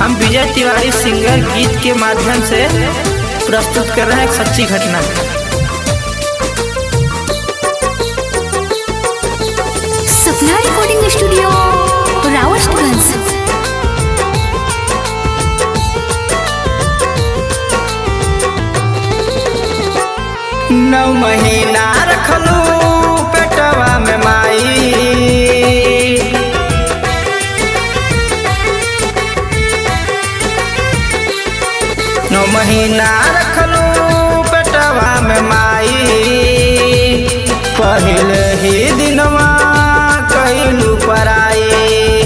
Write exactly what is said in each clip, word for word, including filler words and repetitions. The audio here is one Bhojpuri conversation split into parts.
हम विजय तिवारी सिंगर गीत के माध्यम से प्रस्तुत कर रहे हैं एक सच्ची घटना। Sapna recording studio Rawatganj. नौ महीना रखलू पेटवा में माई, नौ महीना रखलू पेटवा में माई। पहले ही दिनवा कहलू पराई,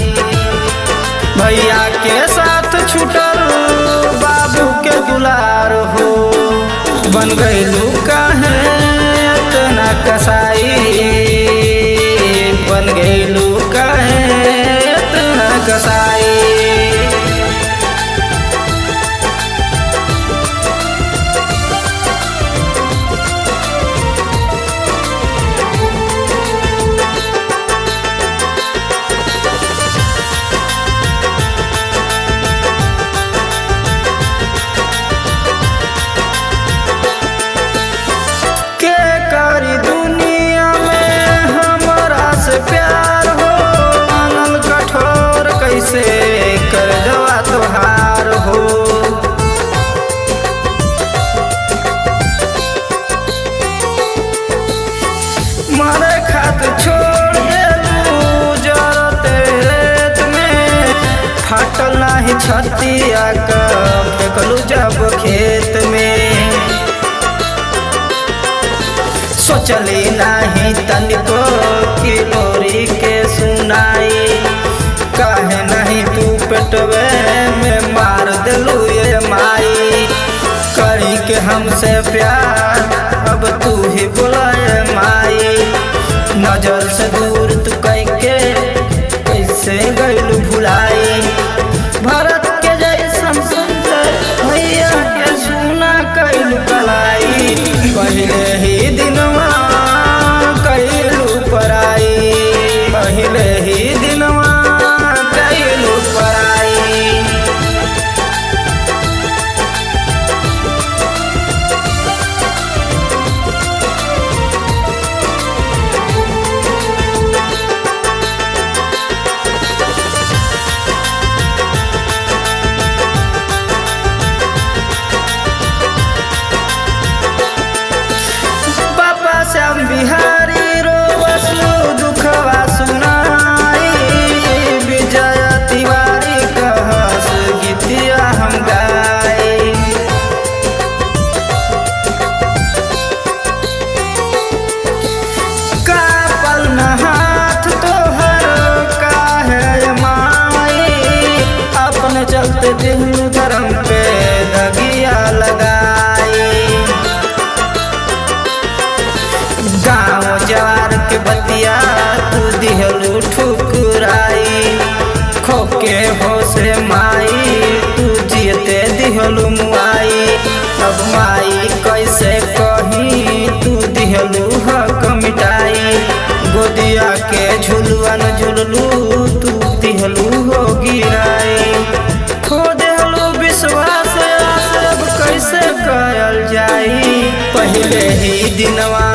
भैया के साथ छूटल बाबू के दुलार हो। बन गईलू काहे इतना कसाई, बन गईलू काहे इतना कसाई। प्यार हो मानल कठोर कैसे कर जवा तोहार हो। मारे खातिर छोड़ देलू जरते रेत में, फाटल नाही छतिया का फेंकलू जब खेत में। सोचली नहीं तनिको की मोरी के सुनाई, काहे नहीं तू पेटवे में मार दिलू ये माई। करी के हमसे प्यार अब तू ही बुलाए माई, नजर से दूर तू कह के कैसे गईलू भुलाई। भरत के जैसन सुनते भैया के सुना कैलू कलाई, पहले ही दिनवा कैलू पराई, पहले ही दिनवा कैलू पराई। श्याम बिहारी रोवसलू दुखवा सुनाई, विजय तिवारी कहस गीतिया हम गाई। कापल न हाथ तोहर काहे माई, अपने चलते दिलू धर्म पे दगिया लगाई। गाँव जवार के बतिया तू दिहलू ठुकराई, खोके हो से माई तू जियते दिहलू मुआई। अब माई कैसे कही तू दिहलू हक मिटाई, गोदिया के झुलुअन झुललू तू दिहलू हो गिराई। खो देहलू विश्वास अब कैसे कयल जाई, पहले ही दिनवा